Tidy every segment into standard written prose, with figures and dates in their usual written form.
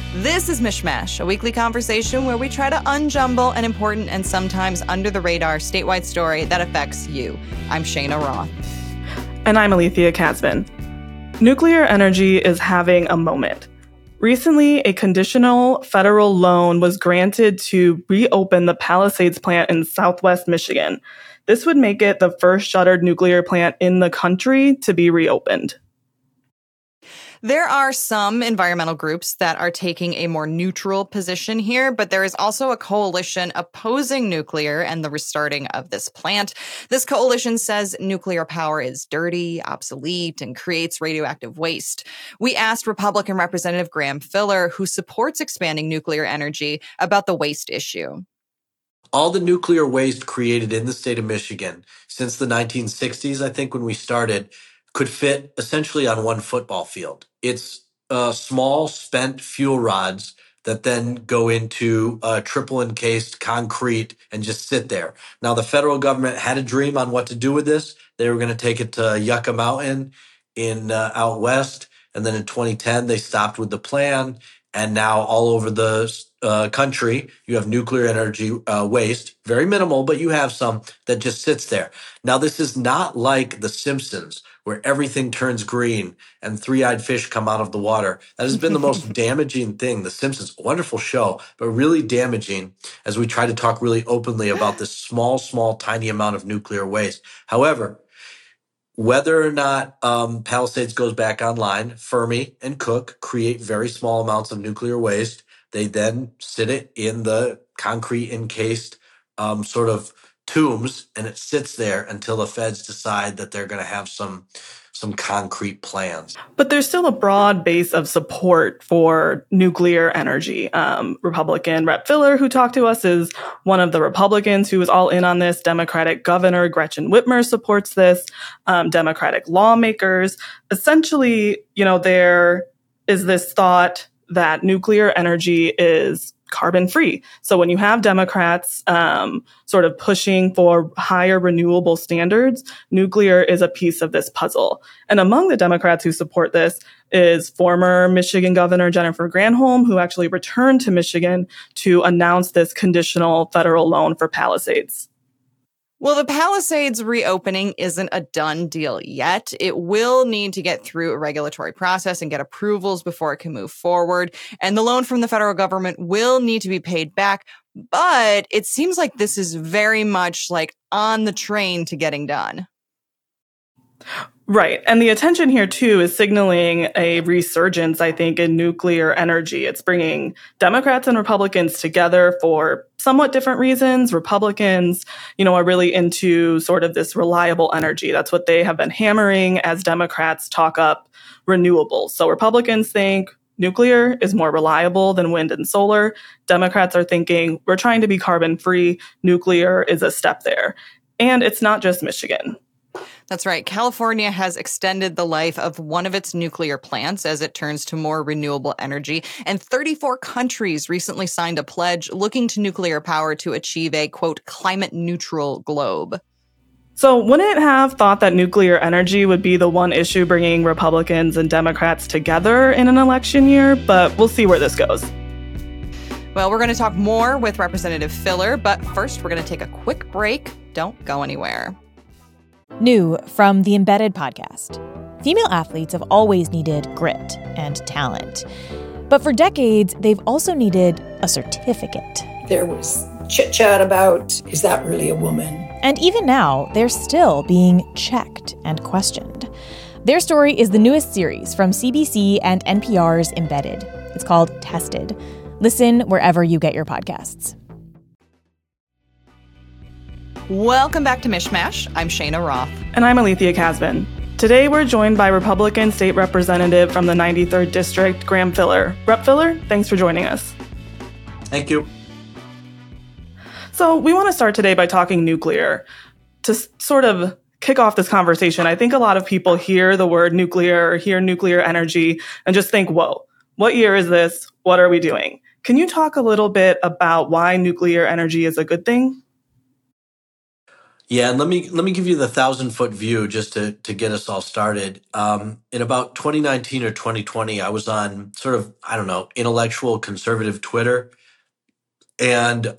This is Mishmash, a weekly conversation where we try to unjumble an important and sometimes under-the-radar statewide story that affects you. I'm Shayna Roth. And I'm Alethea Kasvin. Nuclear energy is having a moment. Recently, a conditional federal loan was granted to reopen the Palisades plant in southwest Michigan. This would make it the first shuttered nuclear plant in the country to be reopened. There are some environmental groups that are taking a more neutral position here, but there is also a coalition opposing nuclear and the restarting of this plant. This coalition says nuclear power is dirty, obsolete, and creates radioactive waste. We asked Republican Representative Graham Filler, who supports expanding nuclear energy, about the waste issue. All the nuclear waste created in the state of Michigan since the 1960s, I think when we started, could fit essentially on one football field. It's small spent fuel rods that then go into triple encased concrete and just sit there. Now, the federal government had a dream on what to do with this. They were going to take it to Yucca Mountain in out west. And then in 2010, they stopped with the plan. And now all over the country, you have nuclear energy waste, very minimal, but you have some that just sits there. Now, this is not like The Simpsons, where everything turns green and three-eyed fish come out of the water. That has been the most damaging thing. The Simpsons, wonderful show, but really damaging as we try to talk really openly about this small, tiny amount of nuclear waste. However, whether or not Palisades goes back online, Fermi and Cook create very small amounts of nuclear waste. They then sit it in the concrete encased sort of tombs, and it sits there until the feds decide that they're going to have some concrete plans. But there's still a broad base of support for nuclear energy. Republican Rep. Filler, who talked to us, is one of the Republicans who is all in on this. Democratic Governor Gretchen Whitmer supports this. Democratic lawmakers. Essentially, there is this thought that nuclear energy is carbon-free. So when you have Democrats sort of pushing for higher renewable standards, nuclear is a piece of this puzzle. And among the Democrats who support this is former Michigan Governor Jennifer Granholm, who actually returned to Michigan to announce this conditional federal loan for Palisades. Well, the Palisades reopening isn't a done deal yet. It will need to get through a regulatory process and get approvals before it can move forward. And the loan from the federal government will need to be paid back. But it seems like this is very much like on the train to getting done. Right. And the attention here, too, is signaling a resurgence, I think, in nuclear energy. It's bringing Democrats and Republicans together for somewhat different reasons. Republicans, are really into sort of this reliable energy. That's what they have been hammering as Democrats talk up renewables. So Republicans think nuclear is more reliable than wind and solar. Democrats are thinking we're trying to be carbon free. Nuclear is a step there. And it's not just Michigan. That's right. California has extended the life of one of its nuclear plants as it turns to more renewable energy. And 34 countries recently signed a pledge looking to nuclear power to achieve a, quote, climate neutral globe. So wouldn't have thought that nuclear energy would be the one issue bringing Republicans and Democrats together in an election year, but we'll see where this goes. Well, we're going to talk more with Representative Filler, but first we're going to take a quick break. Don't go anywhere. New from the Embedded podcast. Female athletes have always needed grit and talent. But for decades, they've also needed a certificate. There was chit-chat about, is that really a woman? And even now, they're still being checked and questioned. Their story is the newest series from CBC and NPR's Embedded. It's called Tested. Listen wherever you get your podcasts. Welcome back to Mishmash. I'm Shayna Roth. And I'm Alethea Kasvin. Today we're joined by Republican State Representative from the 93rd District, Graham Filler. Rep. Filler, thanks for joining us. Thank you. So we want to start today by talking nuclear. To sort of kick off this conversation, I think a lot of people hear the word nuclear, hear nuclear energy, and just think, whoa, what year is this? What are we doing? Can you talk a little bit about why nuclear energy is a good thing? Yeah, and let me give you the 1,000-foot view just to get us all started. In about 2019 or 2020, I was on sort of, I don't know, intellectual conservative Twitter, and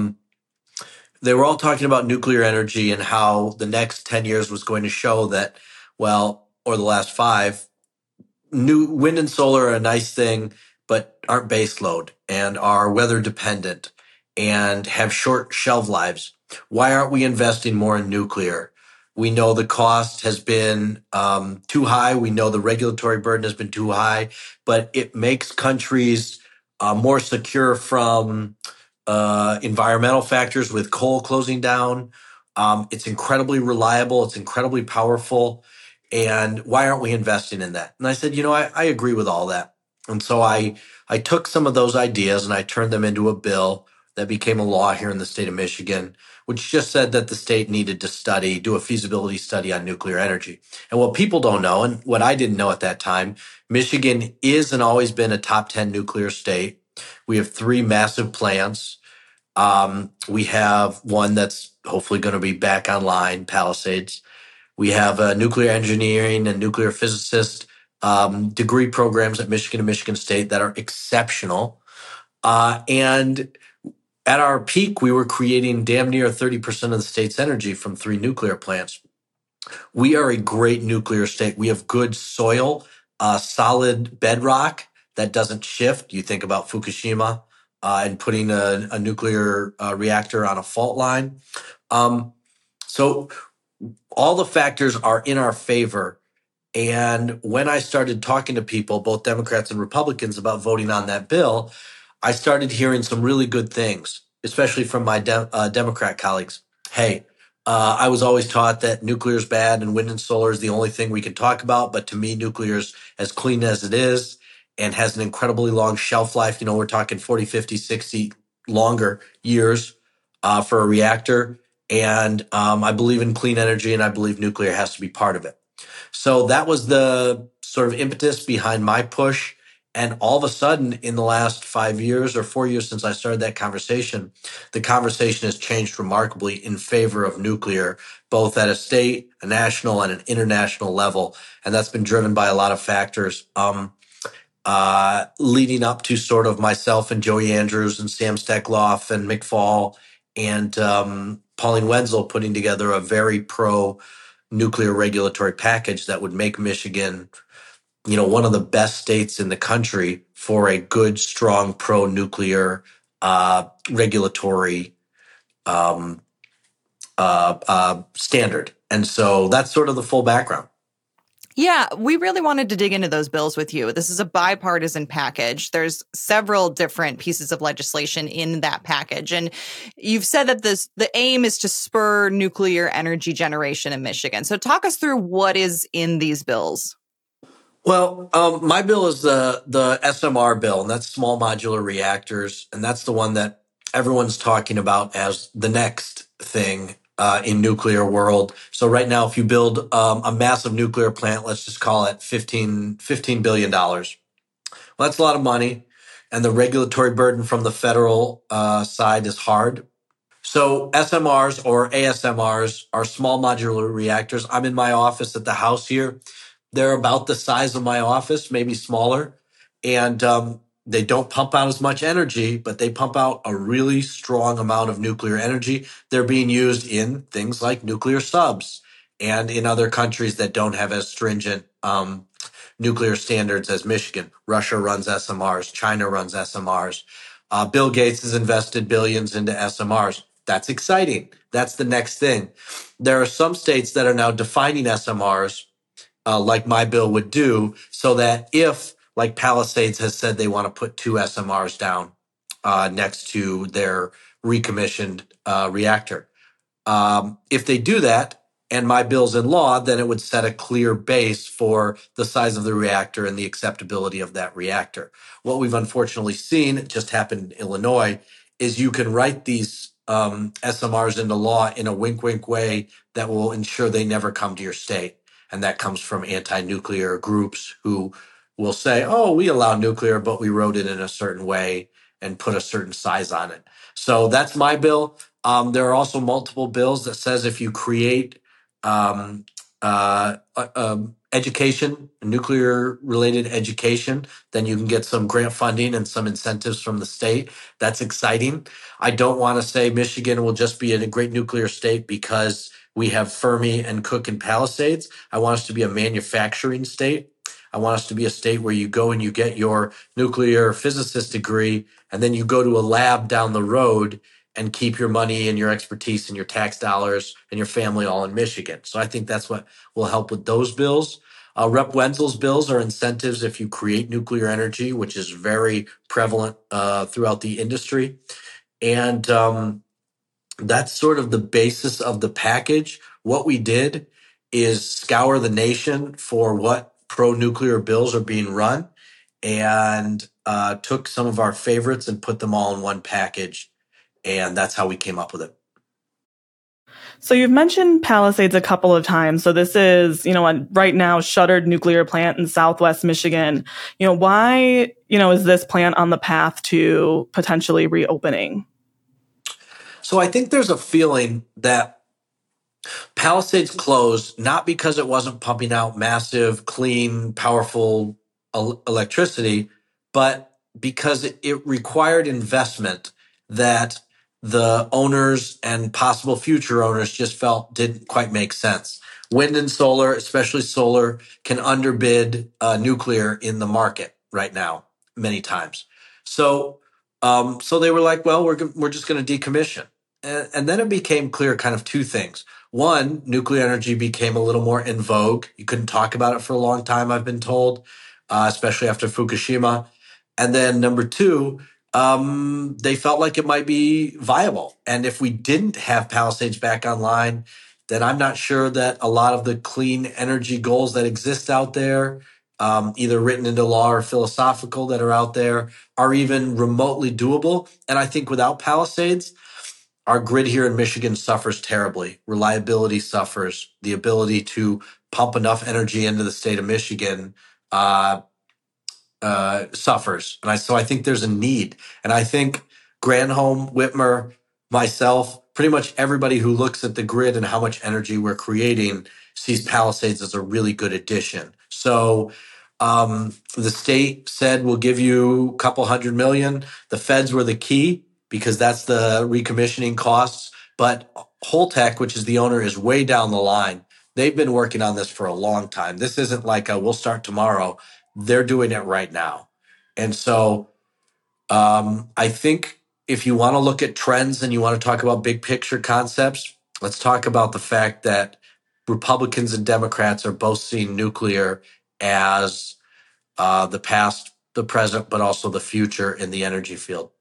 they were all talking about nuclear energy and how the next 10 years was going to show that, well, or the last five, new wind and solar are a nice thing, but aren't base load and are weather dependent and have short shelf lives. Why aren't we investing more in nuclear? We know the cost has been too high. We know the regulatory burden has been too high, but it makes countries more secure from environmental factors with coal closing down. It's incredibly reliable. It's incredibly powerful. And why aren't we investing in that? And I said, I agree with all that. And so I took some of those ideas and I turned them into a bill that became a law here in the state of Michigan, which just said that the state needed to do a feasibility study on nuclear energy. And what people don't know, and what I didn't know at that time, Michigan is and always been a top 10 nuclear state. We have 3 massive plants. We have one that's hopefully going to be back online, Palisades. We have nuclear engineering and nuclear physicist degree programs at Michigan and Michigan State that are exceptional. And at our peak, we were creating damn near 30% of the state's energy from 3 nuclear plants. We are a great nuclear state. We have good soil, solid bedrock that doesn't shift. You think about Fukushima and putting a nuclear reactor on a fault line. So all the factors are in our favor. And when I started talking to people, both Democrats and Republicans, about voting on that bill, I started hearing some really good things, especially from my Democrat colleagues. Hey, I was always taught that nuclear is bad and wind and solar is the only thing we can talk about. But to me, nuclear is as clean as it is and has an incredibly long shelf life. We're talking 40, 50, 60 longer years for a reactor. And I believe in clean energy, and I believe nuclear has to be part of it. So that was the sort of impetus behind my push. And all of a sudden, in the last 5 years or 4 years since I started that conversation, the conversation has changed remarkably in favor of nuclear, both at a state, a national, and an international level. And that's been driven by a lot of factors. Leading up to sort of myself and Joey Andrews and Sam Steckloff and Mick Fall and Pauline Wenzel putting together a very pro-nuclear regulatory package that would make Michigan, one of the best states in the country for a good, strong pro-nuclear regulatory standard. And so that's sort of the full background. Yeah, we really wanted to dig into those bills with you. This is a bipartisan package. There's several different pieces of legislation in that package. And you've said that the aim is to spur nuclear energy generation in Michigan. So talk us through what is in these bills. Well, my bill is the SMR bill, and that's small modular reactors. And that's the one that everyone's talking about as the next thing in nuclear world. So right now, if you build a massive nuclear plant, let's just call it $15 billion. Well, that's a lot of money. And the regulatory burden from the federal side is hard. So SMRs or ASMRs are small modular reactors. I'm in my office at the house here. They're about the size of my office, maybe smaller. And they don't pump out as much energy, but they pump out a really strong amount of nuclear energy. They're being used in things like nuclear subs and in other countries that don't have as stringent nuclear standards as Michigan. Russia runs SMRs. China runs SMRs. Bill Gates has invested billions into SMRs. That's exciting. That's the next thing. There are some states that are now defining SMRs like my bill would do, so that if, like Palisades has said, they want to put 2 SMRs down next to their recommissioned reactor. If they do that, and my bill's in law, then it would set a clear base for the size of the reactor and the acceptability of that reactor. What we've unfortunately seen, it just happened in Illinois, is you can write these SMRs into law in a wink-wink way that will ensure they never come to your state. And that comes from anti-nuclear groups who will say, oh, we allow nuclear, but we wrote it in a certain way and put a certain size on it. So that's my bill. There are also multiple bills that says if you create um, education, nuclear-related education, then you can get some grant funding and some incentives from the state. That's exciting. I don't want to say Michigan will just be a great nuclear state because we have Fermi and Cook and Palisades. I want us to be a manufacturing state. I want us to be a state where you go and you get your nuclear physicist degree, and then you go to a lab down the road and keep your money and your expertise and your tax dollars and your family all in Michigan. So I think that's what will help with those bills. Rep. Wenzel's bills are incentives if you create nuclear energy, which is very prevalent throughout the industry. And that's sort of the basis of the package. What we did is scour the nation for what pro-nuclear bills are being run and took some of our favorites and put them all in one package. And that's how we came up with it. So you've mentioned Palisades a couple of times. So this is, a right now shuttered nuclear plant in Southwest Michigan. Why, is this plant on the path to potentially reopening? So I think there's a feeling that Palisades closed not because it wasn't pumping out massive, clean, powerful electricity, but because it required investment that the owners and possible future owners just felt didn't quite make sense. Wind and solar, especially solar, can underbid nuclear in the market right now many times. So they were like, well, we're just going to decommission. And then it became clear kind of two things. One, nuclear energy became a little more in vogue. You couldn't talk about it for a long time, I've been told, especially after Fukushima. And then number two, they felt like it might be viable. And if we didn't have Palisades back online, then I'm not sure that a lot of the clean energy goals that exist out there, either written into law or philosophical that are out there, are even remotely doable. And I think without Palisades, our grid here in Michigan suffers terribly. Reliability suffers. The ability to pump enough energy into the state of Michigan suffers. So I think there's a need. And I think Granholm, Whitmer, myself, pretty much everybody who looks at the grid and how much energy we're creating sees Palisades as a really good addition. So the state said we'll give you a couple $100 million. The feds were the key, because that's the recommissioning costs. But Holtec, which is the owner, is way down the line. They've been working on this for a long time. This isn't like we'll start tomorrow. They're doing it right now. And so I think if you want to look at trends and you want to talk about big picture concepts, let's talk about the fact that Republicans and Democrats are both seeing nuclear as the past, the present, but also the future in the energy field.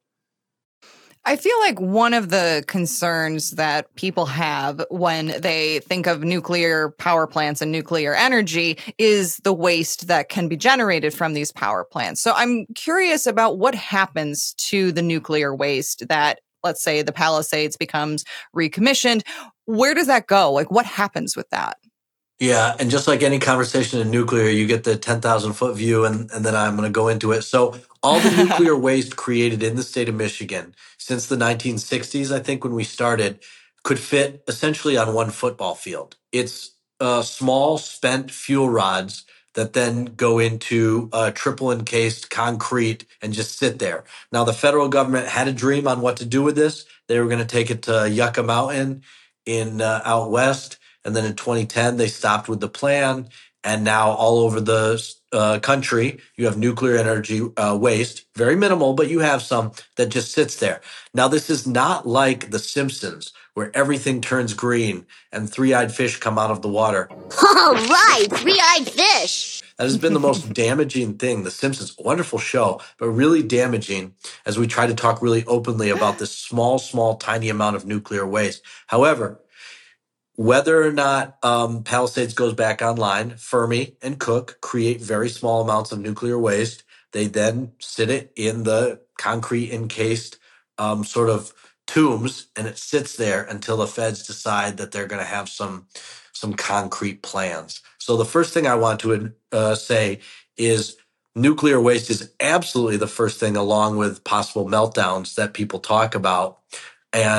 I feel like one of the concerns that people have when they think of nuclear power plants and nuclear energy is the waste that can be generated from these power plants. So I'm curious about what happens to the nuclear waste that, let's say, the Palisades becomes recommissioned. Where does that go? Like, what happens with that? Yeah, and just like any conversation in nuclear, you get the 10,000-foot view, and then I'm going to go into it. So all the nuclear waste created in the state of Michigan since the 1960s, I think when we started, could fit essentially on one football field. It's small spent fuel rods that then go into triple encased concrete and just sit there. Now, the federal government had a dream on what to do with this. They were going to take it to Yucca Mountain in out west. And then in 2010, they stopped with the plan. And now all over the country, you have nuclear energy waste, very minimal, but you have some that just sits there. Now, this is not like The Simpsons, where everything turns green and three-eyed fish come out of the water. All right, three-eyed fish. That has been the most damaging thing. The Simpsons, wonderful show, but really damaging as we try to talk really openly about this small, tiny amount of nuclear waste. However, whether or not Palisades goes back online, Fermi and Cook create very small amounts of nuclear waste. They then sit it in the concrete encased sort of tombs, and it sits there until the feds decide that they're going to have some concrete plans. So the first thing I want to say is nuclear waste is absolutely the first thing, along with possible meltdowns that people talk about. And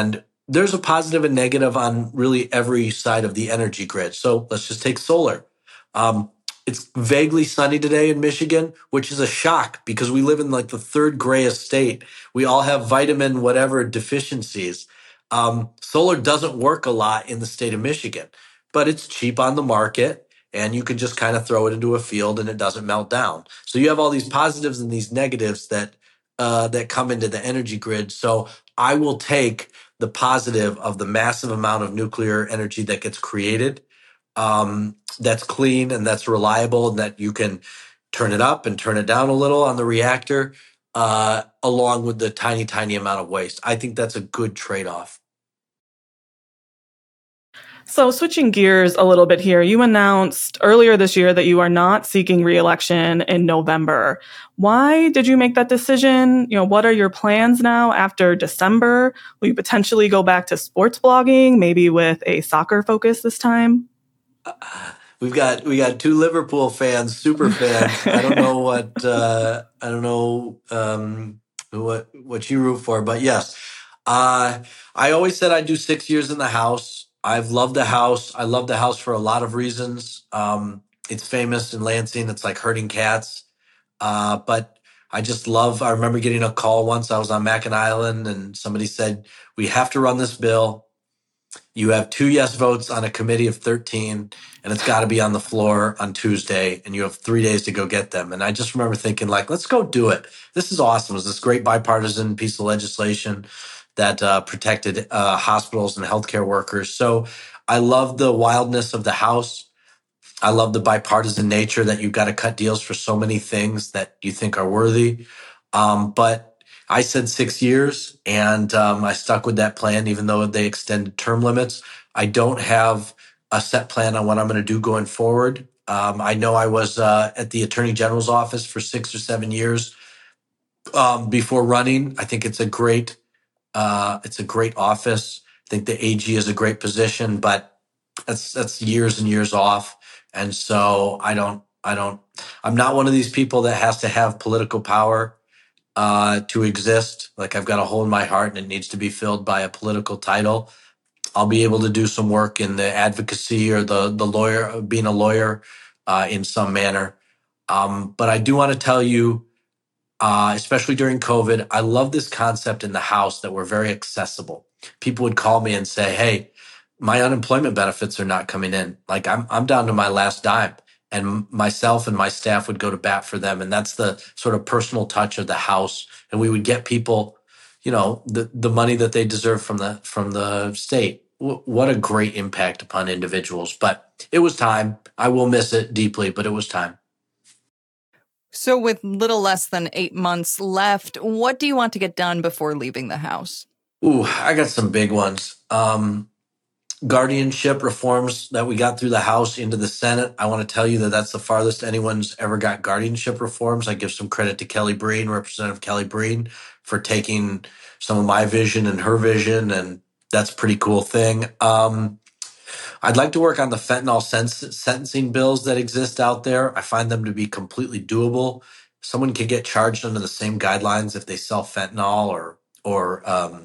there's a positive and negative on really every side of the energy grid. So let's just take solar. Um, it's vaguely sunny today in Michigan, which is a shock because we live in like the third grayest state. We all have vitamin whatever deficiencies. Solar doesn't work a lot in the state of Michigan, but it's cheap on the market and you can just kind of throw it into a field and it doesn't melt down. So you have all these positives and these negatives that come into the energy grid. So I will take the positive of the massive amount of nuclear energy that gets created, that's clean and that's reliable, and that you can turn it up and turn it down a little on the reactor, along with the tiny, tiny amount of waste. I think that's a good trade-off. So switching gears a little bit here, you announced earlier this year that you are not seeking re-election in November. Why did you make that decision? What are your plans now after December? Will you potentially go back to sports blogging, maybe with a soccer focus this time? We got two Liverpool fans, super fans. I don't know what you root for, but yes. I always said I'd do 6 years in the House. I've loved the House. I love the House for a lot of reasons. It's famous in Lansing. It's like herding cats. But I remember getting a call once. I was on Mackinac Island and somebody said, we have to run this bill. You have 2 yes votes on a committee of 13, and it's got to be on the floor on Tuesday, and you have 3 days to go get them. And I just remember thinking, like, let's go do it. This is awesome. It was this great bipartisan piece of legislation that protected hospitals and healthcare workers. So I love the wildness of the House. I love the bipartisan nature that you've got to cut deals for so many things that you think are worthy. But I said 6 years, and I stuck with that plan, even though they extended term limits. I don't have a set plan on what I'm going to do going forward. I know I was at the Attorney General's office for 6 or 7 years before running. I think it's a great office. I think the AG is a great position, but that's years and years off. And so I'm not one of these people that has to have political power to exist. Like, I've got a hole in my heart and it needs to be filled by a political title. I'll be able to do some work in the advocacy or the lawyer, being a lawyer in some manner. But I do want to tell you, especially during COVID, I love this concept in the House that we're very accessible. People would call me and say, hey, my unemployment benefits are not coming in. Like, I'm down to my last dime. And myself and my staff would go to bat for them. And that's the sort of personal touch of the House. And we would get people, the money that they deserve from the state. What a great impact upon individuals. But it was time. I will miss it deeply, but it was time. So with little less than 8 months left, what do you want to get done before leaving the House? Ooh, I got some big ones. Guardianship reforms that we got through the House into the Senate. I want to tell you that that's the farthest anyone's ever got guardianship reforms. I give some credit to Kelly Breen, Representative Kelly Breen, for taking some of my vision and her vision, and that's a pretty cool thing. I'd like to work on the fentanyl sentencing bills that exist out there. I find them to be completely doable. Someone can get charged under the same guidelines if they sell fentanyl or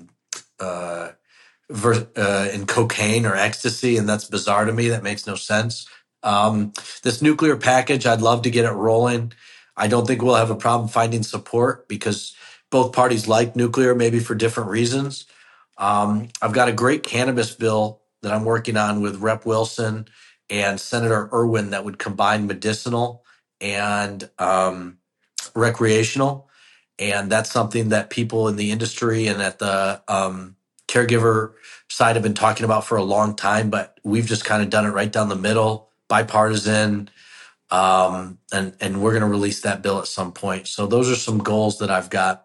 in cocaine or ecstasy, and that's bizarre to me. That makes no sense. This nuclear package, I'd love to get it rolling. I don't think we'll have a problem finding support because both parties like nuclear, maybe for different reasons. I've got a great cannabis bill that I'm working on with Rep. Wilson and Senator Irwin that would combine medicinal and recreational. And that's something that people in the industry and at the caregiver side have been talking about for a long time, but we've just kind of done it right down the middle, bipartisan, and we're going to release that bill at some point. So those are some goals that I've got.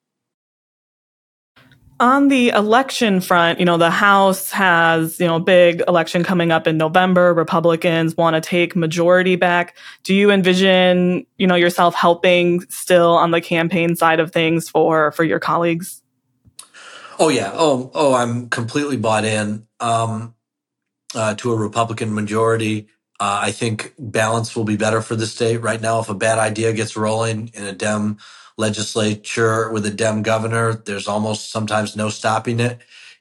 On the election front, the House has, a big election coming up in November. Republicans want to take majority back. Do you envision, yourself helping still on the campaign side of things for your colleagues? Oh, yeah. Oh, I'm completely bought in to a Republican majority. I think balance will be better for the state. Right now, if a bad idea gets rolling in a Dem legislature with a Dem governor, there's almost sometimes no stopping it.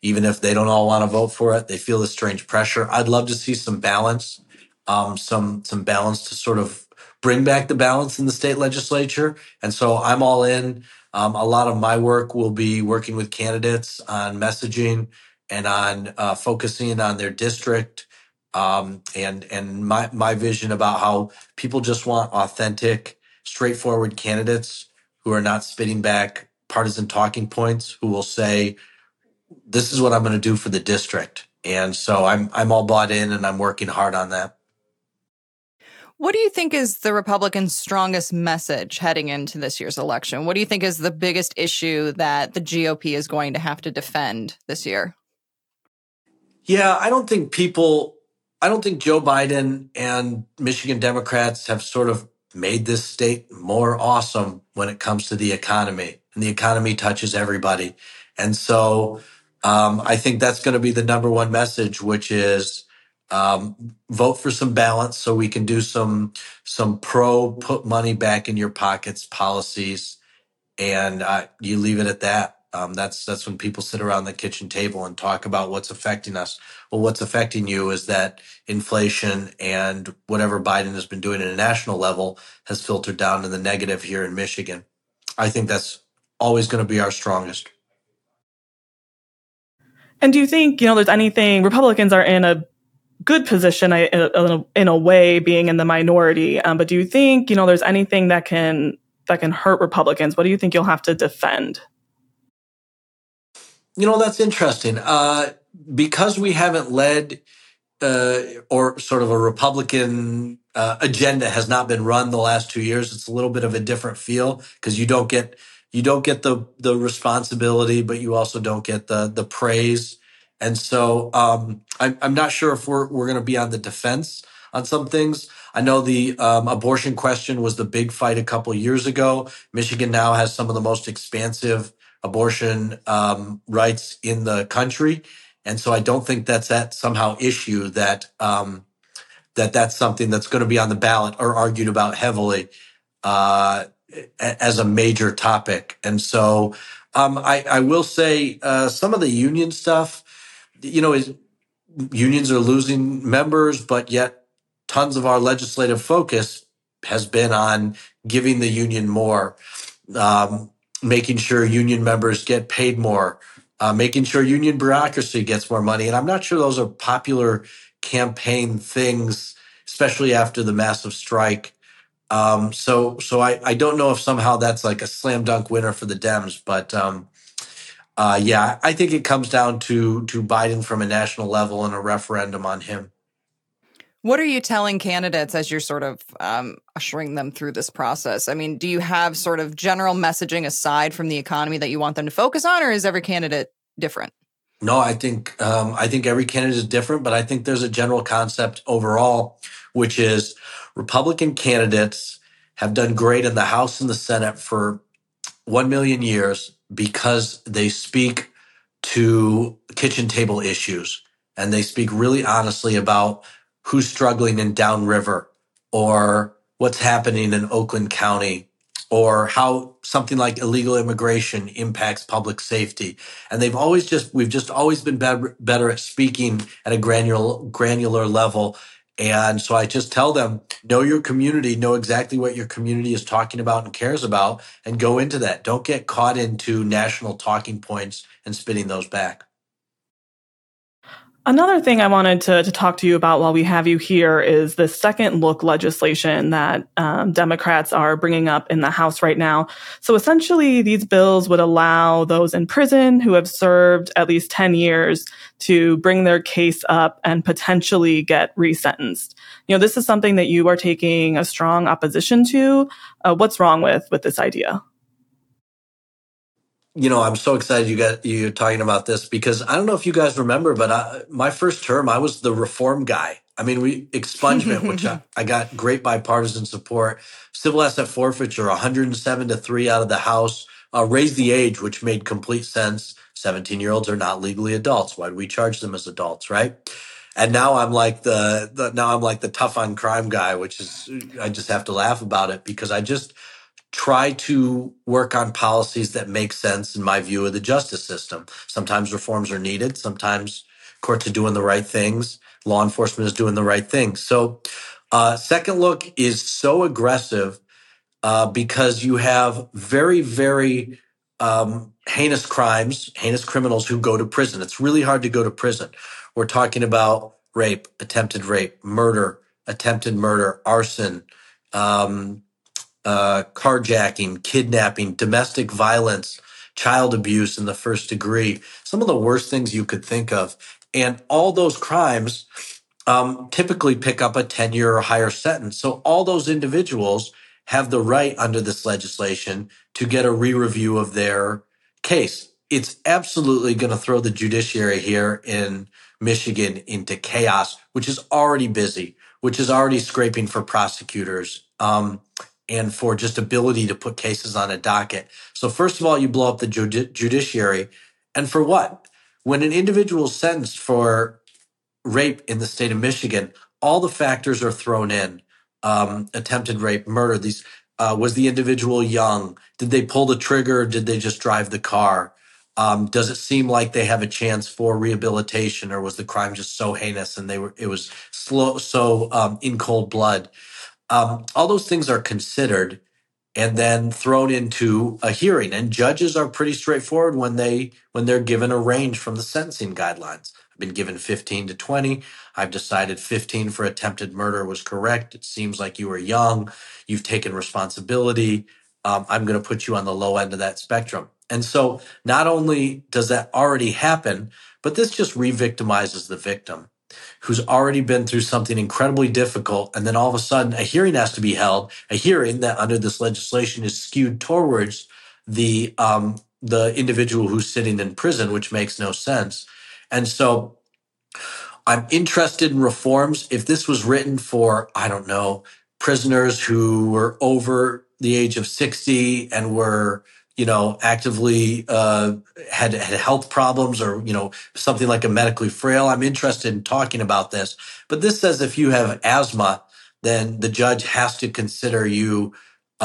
even if they don't all want to vote for it. They feel this strange pressure. I'd love to see some balance, some balance to sort of bring back the balance in the state legislature. And so I'm all in. A lot of my work will be working with candidates on messaging and on focusing on their district, and my vision about how people just want authentic, straightforward candidates who are not spitting back partisan talking points, who will say, "This is what I'm going to do for the district." And so I'm all bought in, and I'm working hard on that. What do you think is the Republicans' strongest message heading into this year's election? What do you think is the biggest issue that the GOP is going to have to defend this year? Yeah, I don't think Joe Biden and Michigan Democrats have sort of made this state more awesome when it comes to the economy. And the economy touches everybody. And so I think that's going to be the number one message, which is vote for some balance so we can do some pro put money back in your pockets policies. And you leave it at that. That's when people sit around the kitchen table and talk about what's affecting us. Well, what's affecting you is that inflation and whatever Biden has been doing at a national level has filtered down to the negative here in Michigan. I think that's always going to be our strongest. And do you think, there's anything, Republicans are in a good position in a way, being in the minority, but do you think, there's anything that can hurt Republicans? What do you think you'll have to defend? That's interesting. Because we haven't led or sort of a Republican agenda has not been run the last 2 years, it's a little bit of a different feel because you don't get the responsibility, but you also don't get the praise. And so I'm not sure if we're going to be on the defense on some things. I know the abortion question was the big fight a couple years ago. Michigan now has some of the most expansive abortion rights in the country. And so I don't think that's that somehow issue that that's something that's going to be on the ballot or argued about heavily as a major topic. And so I will say some of the union stuff, is unions are losing members, but yet tons of our legislative focus has been on giving the union more, making sure union members get paid more, making sure union bureaucracy gets more money. And I'm not sure those are popular campaign things, especially after the massive strike. So I don't know if somehow that's like a slam dunk winner for the Dems, but yeah, I think it comes down to Biden from a national level and a referendum on him. What are you telling candidates as you're sort of ushering them through this process? I mean, do you have sort of general messaging aside from the economy that you want them to focus on, or is every candidate different? No, I think every candidate is different, but I think there's a general concept overall, which is Republican candidates have done great in the House and the Senate for 1 million years because they speak to kitchen table issues and they speak really honestly about who's struggling in Downriver or what's happening in Oakland County or how something like illegal immigration impacts public safety. And we've just always been better at speaking at a granular level. And so I just tell them, know your community, know exactly what your community is talking about and cares about, and go into that. Don't get caught into national talking points and spitting those back. Another thing I wanted to talk to you about while we have you here is the second look legislation that Democrats are bringing up in the House right now. So essentially, these bills would allow those in prison who have served at least 10 years to bring their case up and potentially get resentenced. This is something that you are taking a strong opposition to. What's wrong with this idea? I'm so excited you're talking about this because I don't know if you guys remember, but my first term, I was the reform guy. I mean, expungement, which I got great bipartisan support, civil asset forfeiture, 107-3 out of the House, raise the age, which made complete sense. 17-year-olds are not legally adults. Why do we charge them as adults, right? And now I'm like the tough on crime guy, which is I just have to laugh about it because I just try to work on policies that make sense in my view of the justice system. Sometimes reforms are needed. Sometimes courts are doing the right things. Law enforcement is doing the right things. So Second Look is so aggressive because you have very, very heinous crimes, heinous criminals who go to prison. It's really hard to go to prison. We're talking about rape, attempted rape, murder, attempted murder, arson, carjacking, kidnapping, domestic violence, child abuse in the first degree, some of the worst things you could think of. And all those crimes typically pick up a 10-year or higher sentence. So all those individuals have the right under this legislation to get a re-review of their case. It's absolutely going to throw the judiciary here in Michigan into chaos, which is already busy, which is already scraping for prosecutors and for just ability to put cases on a docket. So first of all, you blow up the judiciary. And for what? When an individual is sentenced for rape in the state of Michigan, all the factors are thrown in. Attempted rape, murder. Was the individual young? Did they pull the trigger? Or did they just drive the car? Does it seem like they have a chance for rehabilitation, or was the crime just so heinous and it was in cold blood? All those things are considered and then thrown into a hearing. And judges are pretty straightforward when they're given a range from the sentencing guidelines. I've been given 15 to 20. I've decided 15 for attempted murder was correct. It seems like you were young. You've taken responsibility. I'm going to put you on the low end of that spectrum. And so not only does that already happen, but this just re-victimizes the victim who's already been through something incredibly difficult. And then all of a sudden a hearing has to be held, a hearing that under this legislation is skewed towards the individual who's sitting in prison, which makes no sense. And so I'm interested in reforms. If this was written for, I don't know, prisoners who were over the age of 60 and were, actively had health problems or, something like a medically frail, I'm interested in talking about this. But this says if you have asthma, then the judge has to consider you,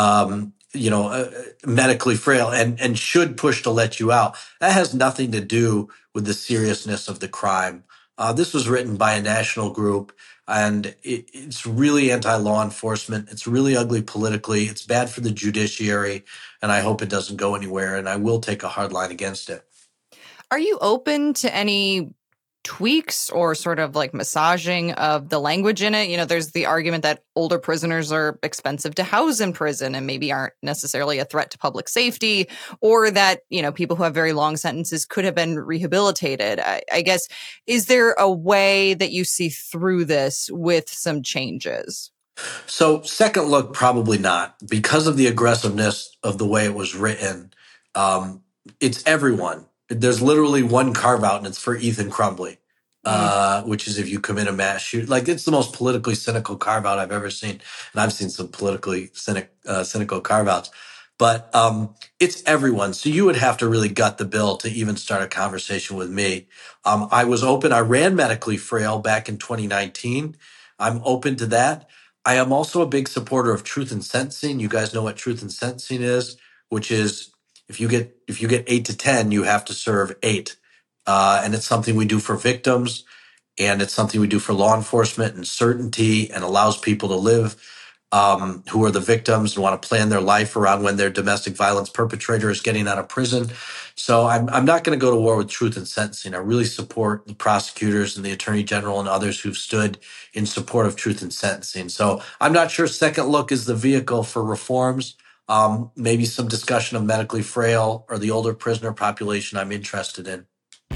medically frail and should push to let you out. That has nothing to do with the seriousness of the crime. This was written by a national group, and it's really anti-law enforcement. It's really ugly politically. It's bad for the judiciary, and I hope it doesn't go anywhere, and I will take a hard line against it. Are you open to any tweaks or sort of like massaging of the language in it? There's the argument that older prisoners are expensive to house in prison and maybe aren't necessarily a threat to public safety, or that, people who have very long sentences could have been rehabilitated. I guess, is there a way that you see through this with some changes? So Second Look, probably not, because of the aggressiveness of the way it was written. It's everyone. There's literally one carve out, and it's for Ethan Crumbley, which is if you commit a mass shoot. Like, it's the most politically cynical carve out I've ever seen. And I've seen some politically cynical carve outs, but it's everyone. So you would have to really gut the bill to even start a conversation with me. I was open. I ran medically frail back in 2019. I'm open to that. I am also a big supporter of truth in sentencing. You guys know what truth in sentencing is, which is if you get 8 to 10, you have to serve 8. And it's something we do for victims, and it's something we do for law enforcement and certainty, and allows people to live who are the victims and want to plan their life around when their domestic violence perpetrator is getting out of prison. So I'm not going to go to war with truth in sentencing. I really support the prosecutors and the attorney general and others who've stood in support of truth in sentencing. So I'm not sure Second Look is the vehicle for reforms. Maybe some discussion of medically frail or the older prisoner population I'm interested in.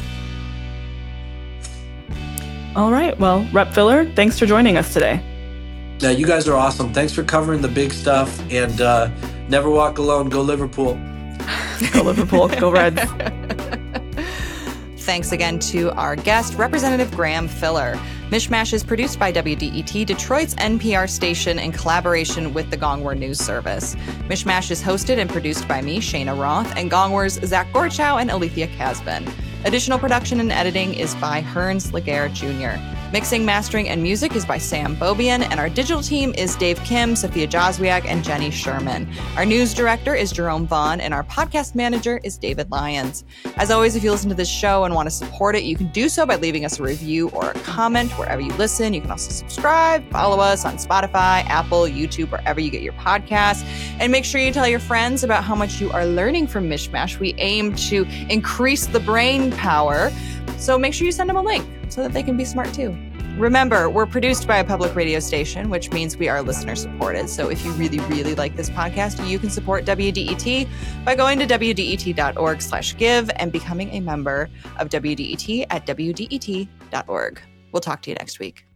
All right. Well, Rep. Filler, thanks for joining us today. Now, you guys are awesome. Thanks for covering the big stuff. And never walk alone. Go Liverpool. Go Liverpool. Go Reds. Thanks again to our guest, Representative Graham Filler. Mishmash is produced by WDET, Detroit's NPR station, in collaboration with the Gongwer News Service. Mishmash is hosted and produced by me, Shayna Roth, and Gongwer's Zach Gorchow and Alethea Casbin. Additional production and editing is by Hearns Laguerre Jr. Mixing, mastering, and music is by Sam Bobian, and our digital team is Dave Kim, Sophia Jozwiak, and Jenny Sherman. Our news director is Jerome Vaughn, and our podcast manager is David Lyons. As always, if you listen to this show and want to support it, you can do so by leaving us a review or a comment wherever you listen. You can also subscribe, follow us on Spotify, Apple, YouTube, wherever you get your podcasts. And make sure you tell your friends about how much you are learning from Mishmash. We aim to increase the brain power, so make sure you send them a link so that they can be smart too. Remember, we're produced by a public radio station, which means we are listener supported. So if you really, really like this podcast, you can support WDET by going to WDET.org/give and becoming a member of WDET at WDET.org. We'll talk to you next week.